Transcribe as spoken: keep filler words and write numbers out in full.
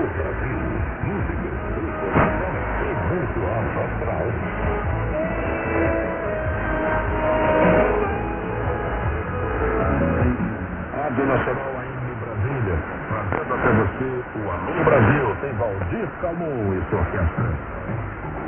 Brasil, música, informação e muito alto astral. Rádio Nacional ainda em Brasília, trazendo até você o Alô Brasil. Tem Valdir Calmon e sua orquestra.